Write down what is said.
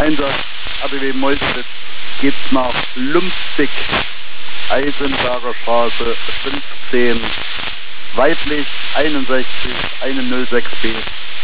Einsatz RBW Moltwitz geht's nach Lumpstig, Eisenberger Straße 15, weiblich 61 106B.